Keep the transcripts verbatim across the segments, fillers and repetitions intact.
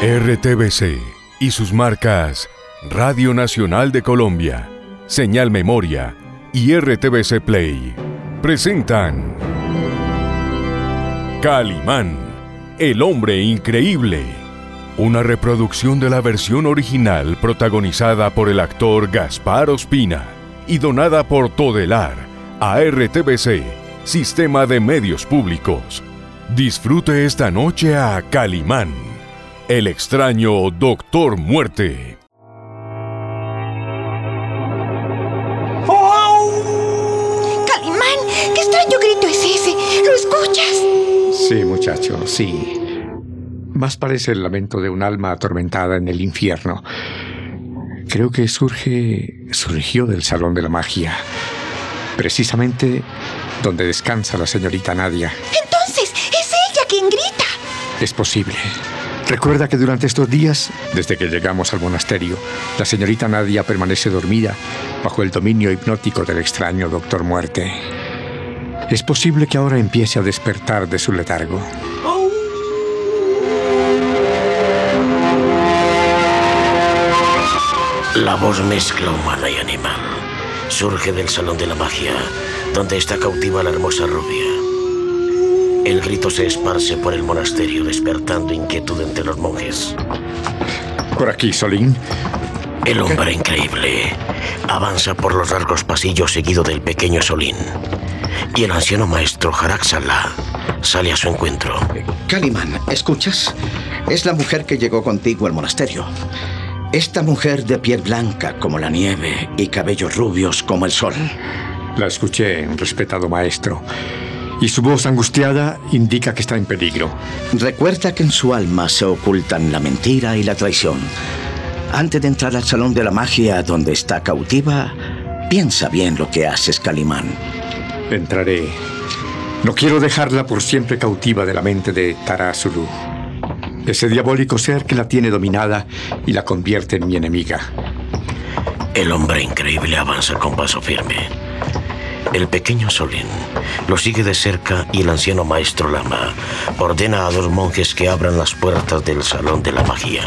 R T V C y sus marcas Radio Nacional de Colombia, Señal Memoria y R T V C Play presentan Calimán, el hombre increíble, una reproducción de la versión original protagonizada por el actor Gaspar Ospina y donada por Todelar a R T V C, Sistema de Medios Públicos. Disfrute esta noche a Calimán, el extraño Doctor Muerte. Calimán, ¿qué extraño grito es ese? ¿Lo escuchas? Sí, muchacho, sí. Más parece el lamento de un alma atormentada en el infierno. Creo que surge, surgió del Salón de la Magia, precisamente donde descansa la señorita Nadia. Entonces, es ella quien grita. Es posible. Recuerda que durante estos días, desde que llegamos al monasterio, la señorita Nadia permanece dormida bajo el dominio hipnótico del extraño Doctor Muerte. Es posible que ahora empiece a despertar de su letargo. La voz mezcla humana y animal. Surge del Salón de la Magia, donde está cautiva la hermosa rubia. El grito se esparce por el monasterio, despertando inquietud entre los monjes. Por aquí, Solín. El hombre increíble avanza por los largos pasillos seguido del pequeño Solín. Y el anciano maestro Jaraxala sale a su encuentro. Calimán, ¿escuchas? Es la mujer que llegó contigo al monasterio. Esta mujer de piel blanca como la nieve y cabellos rubios como el sol. La escuché, respetado maestro. Y su voz angustiada indica que está en peligro. Recuerda que en su alma se ocultan la mentira y la traición. Antes de entrar al Salón de la Magia donde está cautiva, piensa bien lo que haces, Calimán. Entraré. No quiero dejarla por siempre cautiva de la mente de Tarásulu, ese diabólico ser que la tiene dominada y la convierte en mi enemiga. El hombre increíble avanza con paso firme. El pequeño Solín lo sigue de cerca y el anciano maestro Lama ordena a dos monjes que abran las puertas del Salón de la Magia.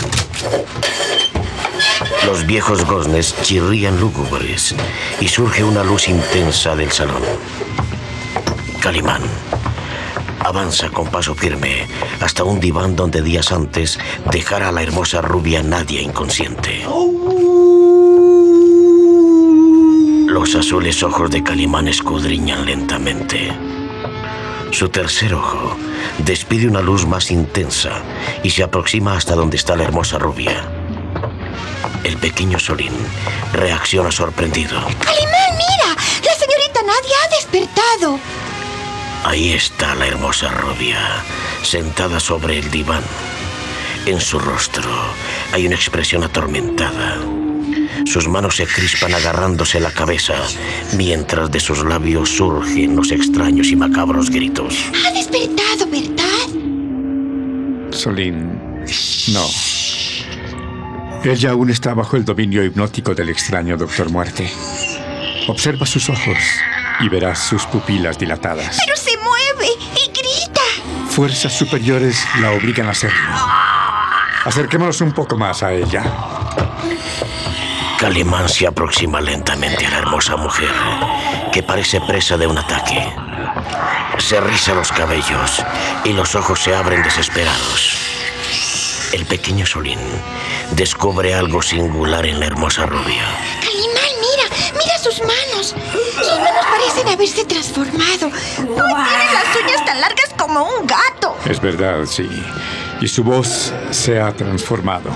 Los viejos goznes chirrían lúgubres y surge una luz intensa del salón. Calimán avanza con paso firme hasta un diván donde días antes dejara a la hermosa rubia Nadia inconsciente. Los azules ojos de Calimán escudriñan lentamente. Su tercer ojo despide una luz más intensa y se aproxima hasta donde está la hermosa rubia. El pequeño Solín reacciona sorprendido. ¡Calimán, mira! ¡La señorita Nadia ha despertado! Ahí está la hermosa rubia, sentada sobre el diván. En su rostro hay una expresión atormentada. Sus manos se crispan agarrándose la cabeza, mientras de sus labios surgen los extraños y macabros gritos. Ha despertado, ¿verdad? Solín, no. Ella aún está bajo el dominio hipnótico del extraño Doctor Muerte. Observa sus ojos y verás sus pupilas dilatadas. ¡Pero se mueve y grita! Fuerzas superiores la obligan a hacerlo. Acerquémonos un poco más a ella. Calimán se aproxima lentamente a la hermosa mujer, que parece presa de un ataque. Se riza los cabellos y los ojos se abren desesperados. El pequeño Solín descubre algo singular en la hermosa rubia. Calimán, mira, mira sus manos. Sus manos parecen haberse transformado. Tiene las uñas tan largas como un gato. Es verdad, sí. Y su voz se ha transformado.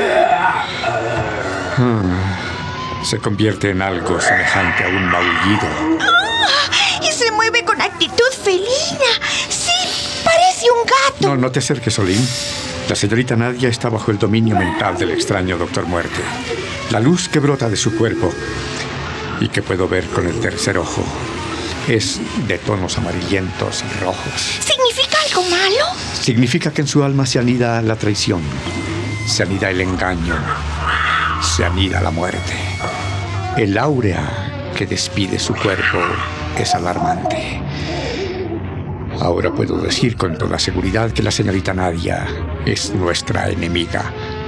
Hmm. Se convierte en algo semejante a un maullido. ¡Oh! Y se mueve con actitud felina. Sí, parece un gato. No, no te acerques, Solín. La señorita Nadia está bajo el dominio mental del extraño Doctor Muerte. La luz que brota de su cuerpo y que puedo ver con el tercer ojo es de tonos amarillentos y rojos. ¿Significa algo malo? Significa que en su alma se anida la traición, se anida el engaño, se anida la muerte. El áurea que despide su cuerpo es alarmante. Ahora puedo decir con toda seguridad que la señorita Nadia es nuestra enemiga.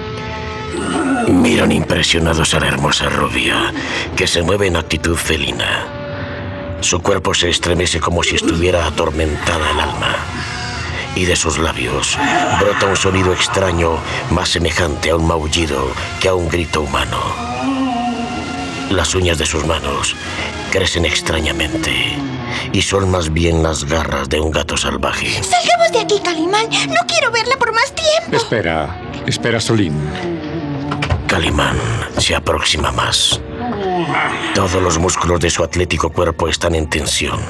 Miran impresionados a la hermosa rubia, que se mueve en actitud felina. Su cuerpo se estremece como si estuviera atormentada el alma. Y de sus labios brota un sonido extraño, más semejante a un maullido que a un grito humano. Las uñas de sus manos crecen extrañamente y son más bien las garras de un gato salvaje. ¡Salgamos de aquí, Calimán! ¡No quiero verla por más tiempo! Espera, espera, Solín. Calimán se aproxima más. Todos los músculos de su atlético cuerpo están en tensión.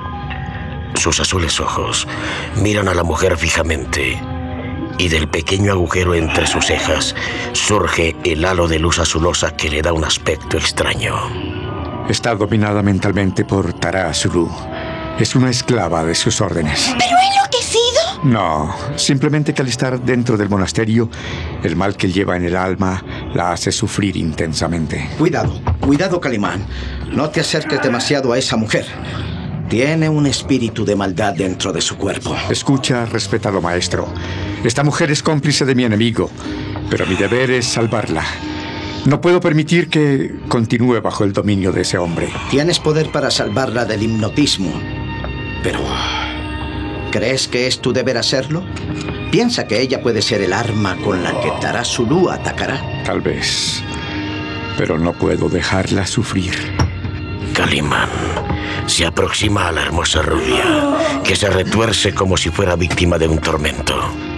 Sus azules ojos miran a la mujer fijamente y del pequeño agujero entre sus cejas surge el halo de luz azulosa que le da un aspecto extraño. Está dominada mentalmente por Tara Sulu. Es una esclava de sus órdenes. ¿Pero ha enloquecido? No, simplemente que al estar dentro del monasterio, el mal que lleva en el alma la hace sufrir intensamente. Cuidado, cuidado, Calimán. No te acerques demasiado a esa mujer. Tiene un espíritu de maldad dentro de su cuerpo. Escucha, respetado maestro. Esta mujer es cómplice de mi enemigo, pero mi deber es salvarla. No puedo permitir que continúe bajo el dominio de ese hombre. Tienes poder para salvarla del hipnotismo, pero ¿crees que es tu deber hacerlo? Piensa que ella puede ser el arma con la que Tara Sulu atacará. Tal vez, pero no puedo dejarla sufrir. Calimán se aproxima a la hermosa rubia, que se retuerce como si fuera víctima de un tormento.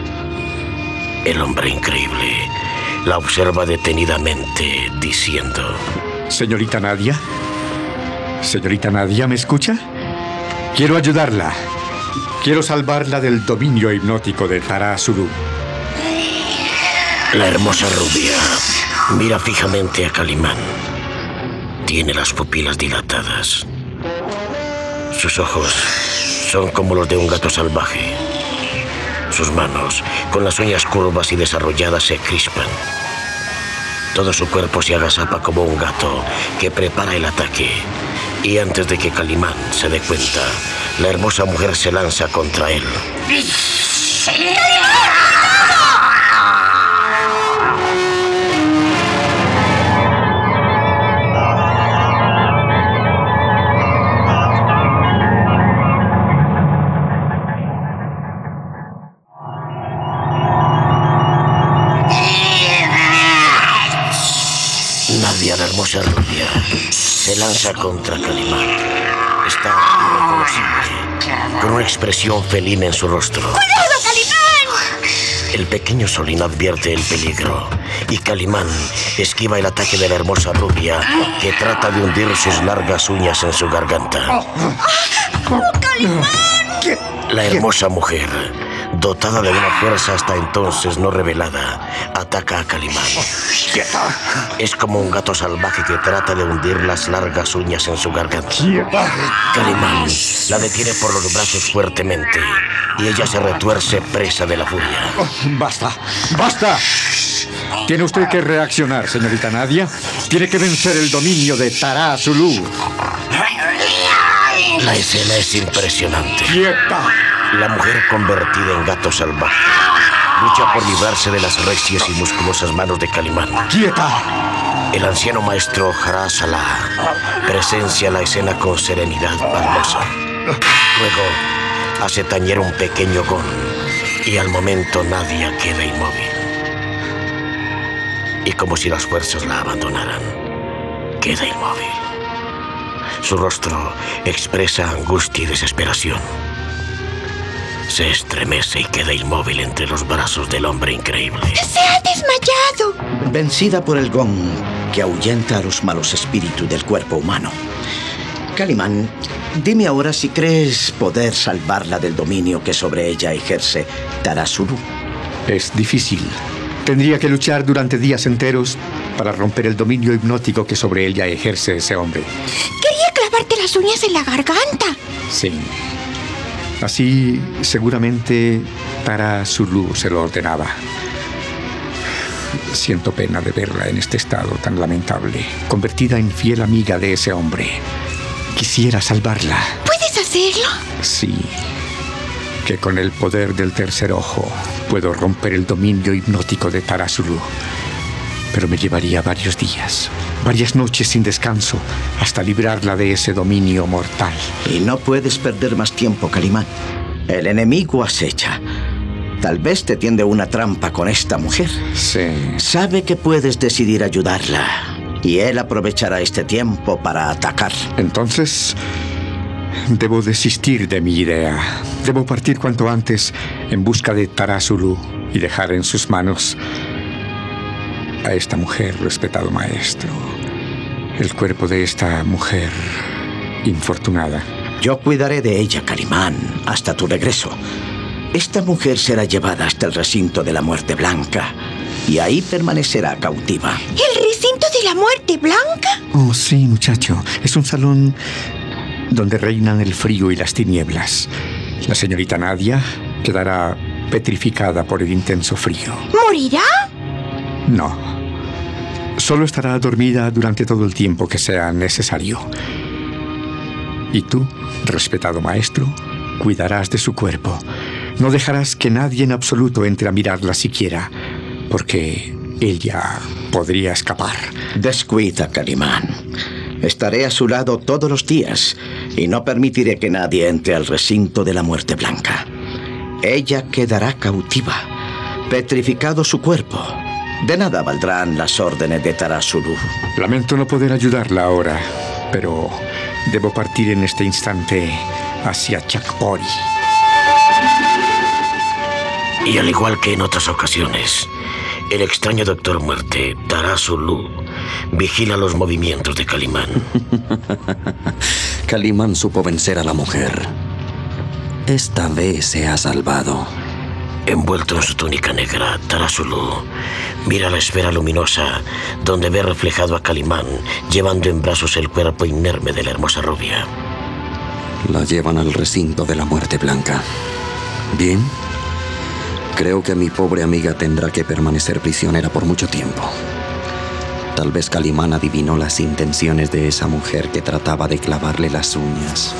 El hombre increíble la observa detenidamente, diciendo: Señorita Nadia, señorita Nadia, ¿me escucha? Quiero ayudarla. Quiero salvarla del dominio hipnótico de Tara Sulu. La hermosa rubia mira fijamente a Calimán. Tiene las pupilas dilatadas. Sus ojos son como los de un gato salvaje. Sus manos, con las uñas curvas y desarrolladas, se crispan. Todo su cuerpo se agazapa como un gato que prepara el ataque. Y antes de que Calimán se dé cuenta, la hermosa mujer se lanza contra él. Nadia, la hermosa rubia, se lanza contra Calimán. Está irreconocible, con una expresión felina en su rostro. ¡Cuidado, Calimán! El pequeño Solín advierte el peligro y Calimán esquiva el ataque de la hermosa rubia, que trata de hundir sus largas uñas en su garganta. ¡Calimán! La hermosa mujer, dotada de una fuerza hasta entonces no revelada, ataca a Calimán. Es como un gato salvaje que trata de hundir las largas uñas en su garganta. Calimán la detiene por los brazos fuertemente y ella se retuerce presa de la furia. Oh, ¡Basta! ¡Basta! Tiene usted que reaccionar, señorita Nadia. Tiene que vencer el dominio de Tara Sulu. La escena es impresionante. ¡Quieta! La mujer convertida en gato salvaje lucha por librarse de las recias y musculosas manos de Calimán. ¡Quieta! El anciano maestro Jara Salah presencia la escena con serenidad pasmosa. Luego hace tañer un pequeño gong y al momento Nadia queda inmóvil. Y como si las fuerzas la abandonaran, queda inmóvil. Su rostro expresa angustia y desesperación. Se estremece y queda inmóvil entre los brazos del hombre increíble. ¡Se ha desmayado! Vencida por el gong que ahuyenta a los malos espíritus del cuerpo humano. Calimán, dime ahora si crees poder salvarla del dominio que sobre ella ejerce Tara Sulu. Es difícil. Tendría que luchar durante días enteros para romper el dominio hipnótico que sobre ella ejerce ese hombre. Quería clavarte las uñas en la garganta. Sí. Así, seguramente, Tara Sulu se lo ordenaba. Siento pena de verla en este estado tan lamentable, convertida en fiel amiga de ese hombre. Quisiera salvarla. ¿Puedes hacerlo? Sí. que con el poder del tercer ojo puedo romper el dominio hipnótico de Tara Sulu. Pero me llevaría varios días, varias noches sin descanso, hasta librarla de ese dominio mortal. Y no puedes perder más tiempo, Calimán. El enemigo acecha. Tal vez te tiende una trampa con esta mujer. Sí. Sabe que puedes decidir ayudarla, y él aprovechará este tiempo para atacar. Entonces, debo desistir de mi idea. Debo partir cuanto antes en busca de Tara Sulu y dejar en sus manos a esta mujer, respetado maestro. El cuerpo de esta mujer infortunada. Yo cuidaré de ella, Calimán, hasta tu regreso. Esta mujer será llevada hasta el recinto de la Muerte Blanca y ahí permanecerá cautiva. ¿El recinto de la Muerte Blanca? Oh, sí, muchacho. Es un salón donde reinan el frío y las tinieblas. La señorita Nadia quedará petrificada por el intenso frío. ¿Morirá? No. Solo estará dormida durante todo el tiempo que sea necesario. Y tú, respetado maestro, cuidarás de su cuerpo. No dejarás que nadie en absoluto entre a mirarla siquiera, porque ella podría escapar. Descuida, Calimán. Estaré a su lado todos los días y no permitiré que nadie entre al recinto de la Muerte Blanca. Ella quedará cautiva, petrificado su cuerpo. De nada valdrán las órdenes de Tara Sulu. Lamento no poder ayudarla ahora, pero debo partir en este instante hacia Chakpori. Y al igual que en otras ocasiones, el extraño Doctor Muerte, Tara Sulu, vigila los movimientos de Calimán. Calimán supo vencer a la mujer. Esta vez se ha salvado. Envuelto en su túnica negra, Tara Sulu mira la esfera luminosa donde ve reflejado a Calimán llevando en brazos el cuerpo inerme de la hermosa rubia. La llevan al recinto de la Muerte Blanca. Bien. Creo que mi pobre amiga tendrá que permanecer prisionera por mucho tiempo. Tal vez Calimán adivinó las intenciones de esa mujer que trataba de clavarle las uñas.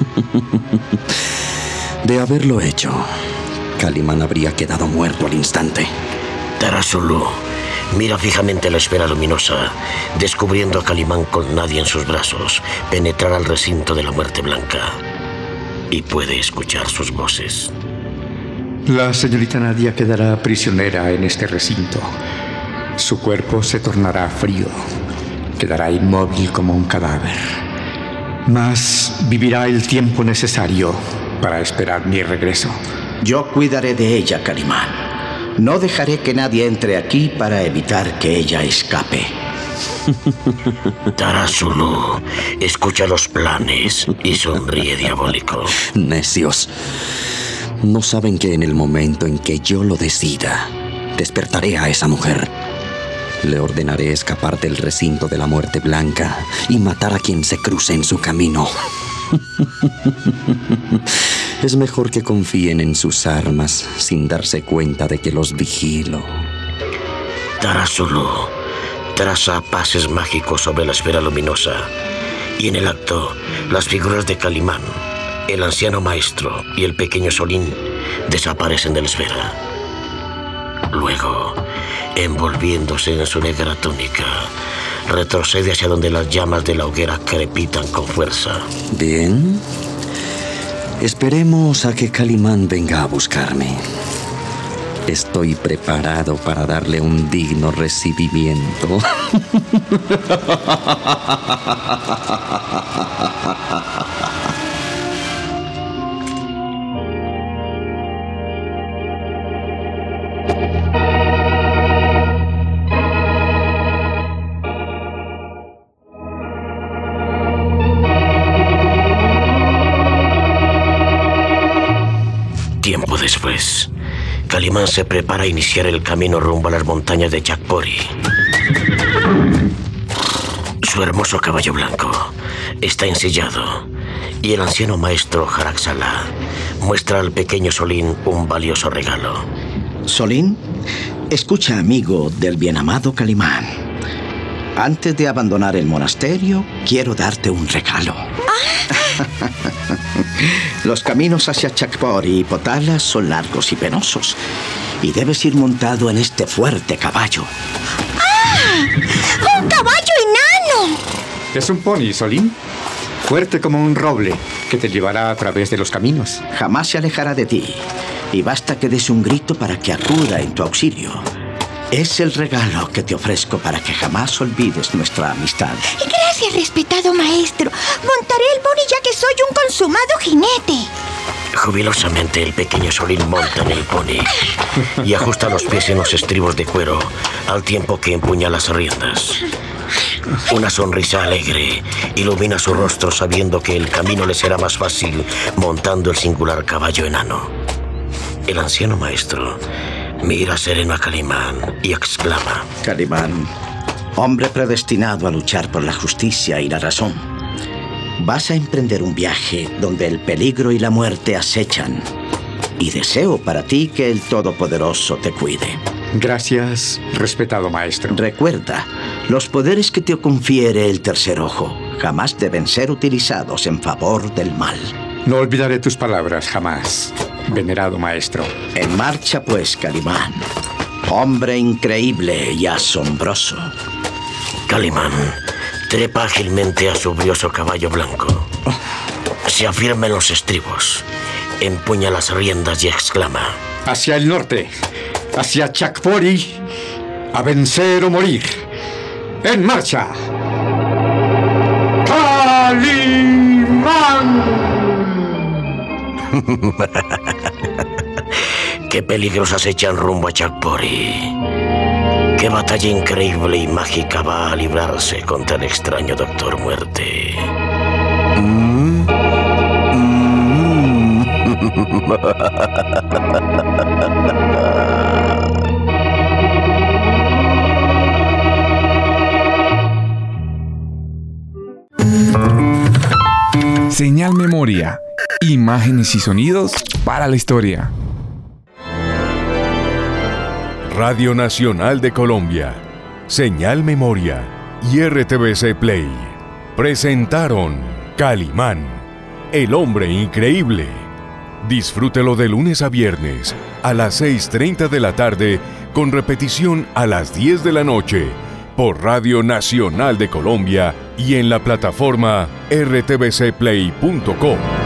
De haberlo hecho, Calimán habría quedado muerto al instante. Tara Sulu mira fijamente la esfera luminosa, descubriendo a Calimán con Nadia en sus brazos, penetrar al recinto de la Muerte Blanca. Y puede escuchar sus voces. La señorita Nadia quedará prisionera en este recinto. Su cuerpo se tornará frío. Quedará inmóvil como un cadáver. Mas vivirá el tiempo necesario para esperar mi regreso. Yo cuidaré de ella, Calimán. No dejaré que nadie entre aquí para evitar que ella escape. Tara Sulu escucha los planes y sonríe diabólico. Necios. No saben que en el momento en que yo lo decida, despertaré a esa mujer. Le ordenaré escapar del recinto de la Muerte Blanca y matar a quien se cruce en su camino. Es mejor que confíen en sus armas sin darse cuenta de que los vigilo. Tara Sulu traza pases mágicos sobre la esfera luminosa y en el acto las figuras de Calimán, el anciano maestro y el pequeño Solín desaparecen de la esfera. Luego, envolviéndose en su negra túnica, retrocede hacia donde las llamas de la hoguera crepitan con fuerza. Bien. Esperemos a que Calimán venga a buscarme. Estoy preparado para darle un digno recibimiento. Tiempo después, Calimán se prepara a iniciar el camino rumbo a las montañas de Chakpori. Su hermoso caballo blanco está ensillado y el anciano maestro Haraxala muestra al pequeño Solín un valioso regalo. Solín, escucha, amigo del bien amado Calimán. Antes de abandonar el monasterio, quiero darte un regalo. Los caminos hacia Chakpori y Potala son largos y penosos, y debes ir montado en este fuerte caballo. ¡Ah! ¡Un caballo enano! Es un pony, Solín. Fuerte como un roble, que te llevará a través de los caminos. Jamás se alejará de ti, y basta que des un grito para que acuda en tu auxilio. Es el regalo que te ofrezco para que jamás olvides nuestra amistad. Gracias, respetado maestro. Montaré el pony ya que soy un consumado jinete. Jubilosamente el pequeño Solín monta en el pony y ajusta los pies en los estribos de cuero al tiempo que empuña las riendas. Una sonrisa alegre ilumina su rostro sabiendo que el camino le será más fácil montando el singular caballo enano. El anciano maestro mira sereno a Calimán y exclama: Calimán, hombre predestinado a luchar por la justicia y la razón, vas a emprender un viaje donde el peligro y la muerte acechan, y deseo para ti que el Todopoderoso te cuide. Gracias, respetado maestro. Recuerda, los poderes que te confiere el tercer ojo jamás deben ser utilizados en favor del mal. No olvidaré tus palabras jamás, venerado maestro. En marcha, pues, Calimán. Hombre increíble y asombroso. Calimán trepa ágilmente a su brioso caballo blanco. Se afirma en los estribos, empuña las riendas y exclama: Hacia el norte, hacia Chakpori, a vencer o morir. ¡En marcha! ¡Calimán! ¿Qué peligros acechan rumbo a Chakpori? ¿Qué batalla increíble y mágica va a librarse contra el extraño Doctor Muerte? Mm. Mm. Señal Memoria. Imágenes y sonidos para la historia. Radio Nacional de Colombia, Señal Memoria y R T V C Play presentaron Calimán, el hombre increíble. Disfrútelo de lunes a viernes a las seis y treinta de la tarde con repetición a las diez de la noche por Radio Nacional de Colombia y en la plataforma r t v c play punto com.